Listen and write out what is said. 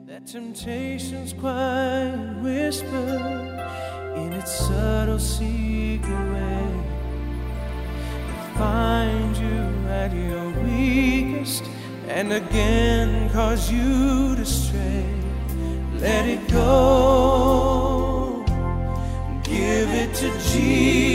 That temptation's quiet whisper in its subtle secret way will find you at your weakest and again cause you to stray. Let it go, give it to Jesus.